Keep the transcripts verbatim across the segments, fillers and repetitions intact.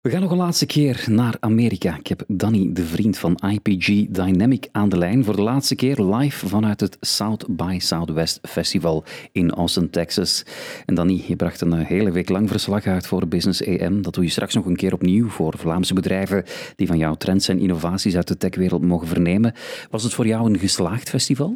We gaan nog een laatste keer naar Amerika. Ik heb Danny, de vriend van I P G Dynamic, aan de lijn. Voor de laatste keer live vanuit het South by Southwest Festival in Austin, Texas. En Danny, je bracht een hele week lang verslag uit voor Business A M. Dat doe je straks nog een keer opnieuw voor Vlaamse bedrijven die van jouw trends en innovaties uit de techwereld mogen vernemen. Was het voor jou een geslaagd festival?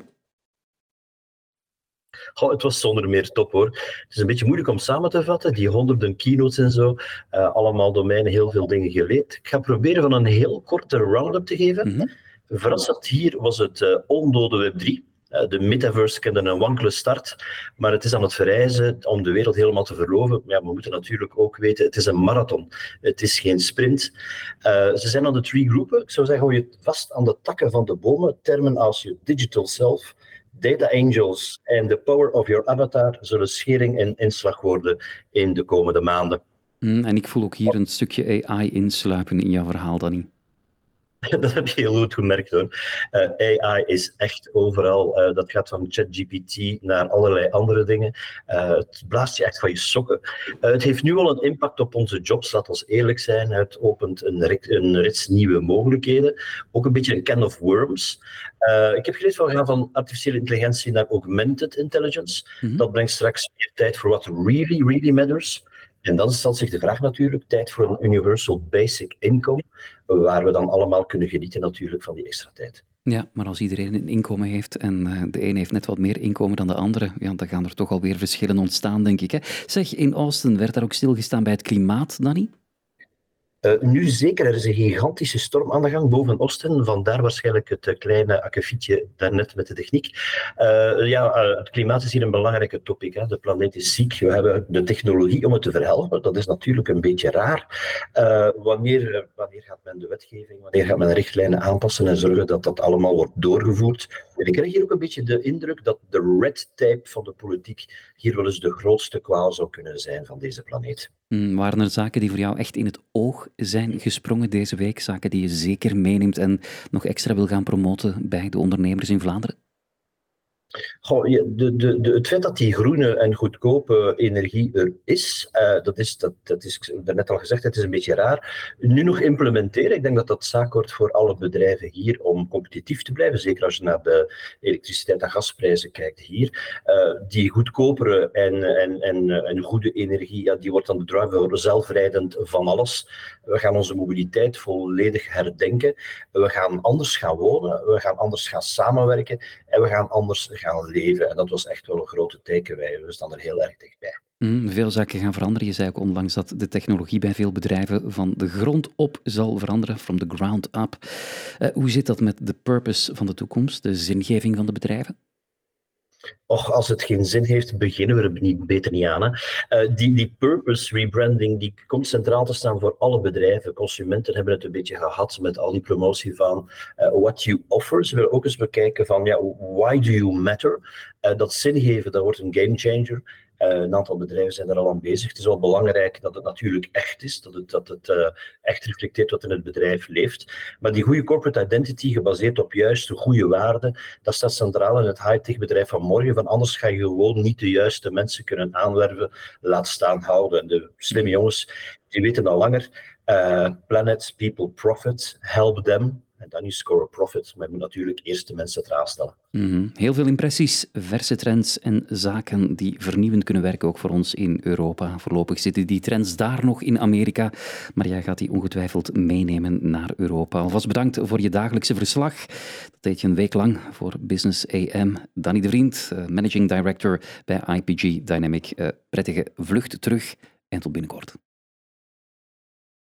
Goh, het was zonder meer top, hoor. Het is een beetje moeilijk om samen te vatten, die honderden keynotes en zo. Uh, allemaal domeinen, heel veel dingen geleerd. Ik ga proberen van een heel korte round-up te geven. Mm-hmm. Verrassend hier was het uh, ondode Web drie. Uh, de metaverse kende een wankele start, maar het is aan het verrijzen om de wereld helemaal te verloven. Ja, we moeten natuurlijk ook weten, het is een marathon. Het is geen sprint. Uh, ze zijn aan de drie groepen. Ik zou zeggen, hou je vast aan de takken van de bomen. Termen als je digital self, data angels en the power of your avatar zullen schering en inslag worden in de komende maanden. Mm, en ik voel ook hier een stukje A I insluipen in jouw verhaal, Danny. Dat heb je heel goed gemerkt, hoor. Uh, A I is echt overal. Uh, dat gaat van ChatGPT naar allerlei andere dingen. Uh, het blaast je echt van je sokken. Uh, het heeft nu al een impact op onze jobs, laat ons eerlijk zijn. Het opent een, rit, een rits nieuwe mogelijkheden. Ook een beetje een can of worms. Uh, ik heb geleerd, we gaan van artificiële intelligentie naar augmented intelligence. Mm-hmm. Dat brengt straks meer tijd voor wat really, really matters. En dan stelt zich de vraag natuurlijk, tijd voor een universal basic income, waar we dan allemaal kunnen genieten natuurlijk van die extra tijd. Ja, maar als iedereen een inkomen heeft en de een heeft net wat meer inkomen dan de andere, ja, dan gaan er toch alweer verschillen ontstaan, denk ik. Hè? Zeg, in Austin werd daar ook stilgestaan bij het klimaat, Danny? Uh, nu zeker, er is een gigantische storm aan de gang boven Austin, vandaar waarschijnlijk het uh, kleine akkefietje daarnet met de techniek. Uh, ja, uh, het klimaat is hier een belangrijke topic. Hè. De planeet is ziek, we hebben de technologie om het te verhelpen, dat is natuurlijk een beetje raar. Uh, wanneer, uh, wanneer gaat men de wetgeving, wanneer gaat men richtlijnen aanpassen en zorgen dat dat allemaal wordt doorgevoerd? En ik krijg hier ook een beetje de indruk dat de red tape van de politiek hier wel eens de grootste kwaal zou kunnen zijn van deze planeet. Mm, waren er zaken die voor jou echt in het oog zijn gesprongen deze week? Zaken die je zeker meeneemt en nog extra wil gaan promoten bij de ondernemers in Vlaanderen? Goh, de, de, de, het feit dat die groene en goedkope energie er is, uh, dat is, dat, dat is daarnet al gezegd, het is een beetje raar. Nu nog implementeren, ik denk dat dat zaak wordt voor alle bedrijven hier om competitief te blijven, zeker als je naar de elektriciteit- en gasprijzen kijkt hier. Uh, die goedkopere en, en, en, en goede energie, ja, die wordt dan de driver zelfrijdend van alles. We gaan onze mobiliteit volledig herdenken. We gaan anders gaan wonen, we gaan anders gaan samenwerken en we gaan anders gaan leven. En dat was echt wel een grote tekenwij. We staan er heel erg dichtbij. Mm, veel zaken gaan veranderen. Je zei ook onlangs dat de technologie bij veel bedrijven van de grond op zal veranderen, from the ground up. Uh, hoe zit dat met de purpose van de toekomst, de zingeving van de bedrijven? Och, als het geen zin heeft, beginnen we er niet, beter niet aan. Hè. Uh, die, die purpose rebranding die komt centraal te staan voor alle bedrijven. Consumenten hebben het een beetje gehad met al die promotie van uh, what you offer. Ze willen ook eens bekijken van ja, why do you matter? Uh, dat zin geven, dat wordt een gamechanger. Uh, een aantal bedrijven zijn er al aan bezig. Het is wel belangrijk dat het natuurlijk echt is, dat het, dat het uh, echt reflecteert wat in het bedrijf leeft. Maar die goede corporate identity, gebaseerd op juist de goede waarden, dat staat centraal in het high-tech bedrijf van morgen. Van anders ga je gewoon niet de juiste mensen kunnen aanwerven, laat staan houden. En de slimme jongens, die weten al langer, uh, planet, people, profit, help them. En dan je score a profit, maar je moet natuurlijk eerst de mensen centraal stellen. Mm-hmm. Heel veel impressies, verse trends en zaken die vernieuwend kunnen werken, ook voor ons in Europa. Voorlopig zitten die trends daar nog in Amerika, maar jij gaat die ongetwijfeld meenemen naar Europa. Alvast bedankt voor je dagelijkse verslag. Dat deed je een week lang voor Business A M. Danny de Vriend, Managing Director bij I P G Dynamic. Uh, prettige vlucht terug en tot binnenkort.